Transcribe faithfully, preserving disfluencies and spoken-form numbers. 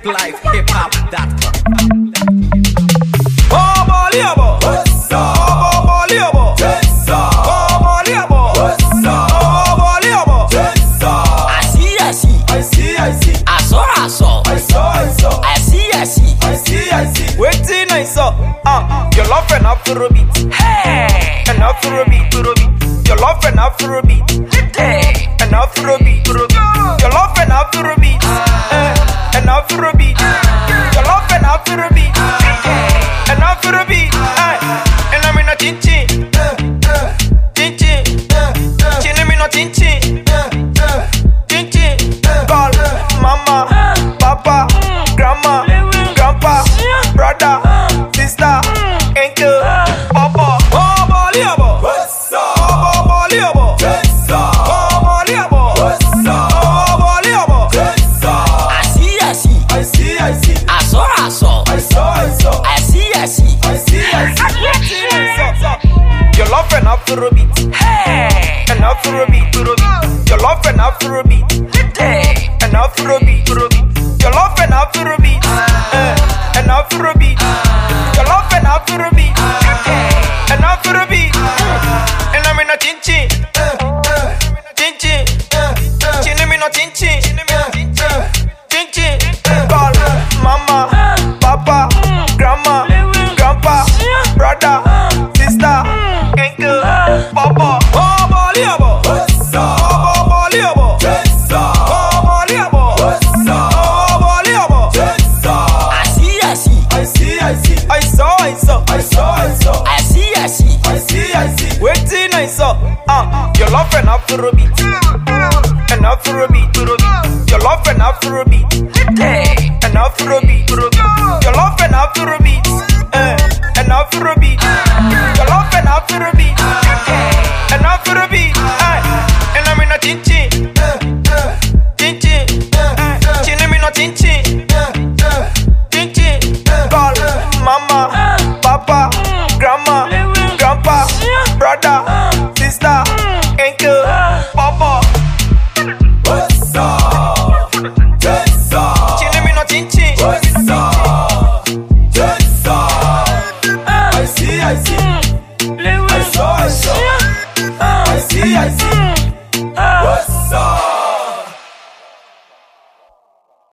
life hip hop dot com. Oh, Boliabo, what's up? Oh, Boliabo, what's up? Oh, Boliabo, what's up? Oh, Boliabo, what's up? I see, I see, I see, I see, I saw, I saw, I saw, I saw, I see, I see, I see, I see. Waiting, I saw. Ah, your love and Afrobeat. hey, An Afrobeat, Afrobeat. Your love and Afrobeat. hey, An Afrobeat, Afrobeat. Your love and Afrobeat. Eh, An Afrobeat. Your love and Afrobeat. An Afrobeat. Eh, and I'm in a chin chin. Chin chin. Chin I'm in a chin chin. Chin chin. Call mama, papa, grandma, grandpa, brother, sister, uncle, papa. Oh, Boliabo. What's up? Oh, Boliabo. What's up? Oh, Boliabo. What's up? Oh, Boliabo. What's up? I see, I see, I see, I see, I saw, I saw, I saw, I saw, I see, I see, I see, I see. Your love and Afrobeat. hey, An Afrobeat. Your love and Afrobeat. hey, An Afrobeat. Your love and Afrobeat. Eh, An Afrobeat. Your love and Afrobeat. An Afrobeat. And I'm in a chin chin. Chin chin. Chin I'm in a chin chin. Chin chin. Call mama, papa, grandma, grandpa, brother, sister, uncle, papa. Oh, Boliabo. What's up? Oh, Boliabo. What's up? Oh, Boliabo. What's up? Oh, Boliabo. What's up? I see, I see, I see, I see, I saw, I saw, I saw, I saw, I see, I see, I see, I see. Waiting, I saw. Ah, your love and Afrobeat. An Afrobeat. Your love and Afrobeat. hey, An Afrobeat. Your love and Afrobeat.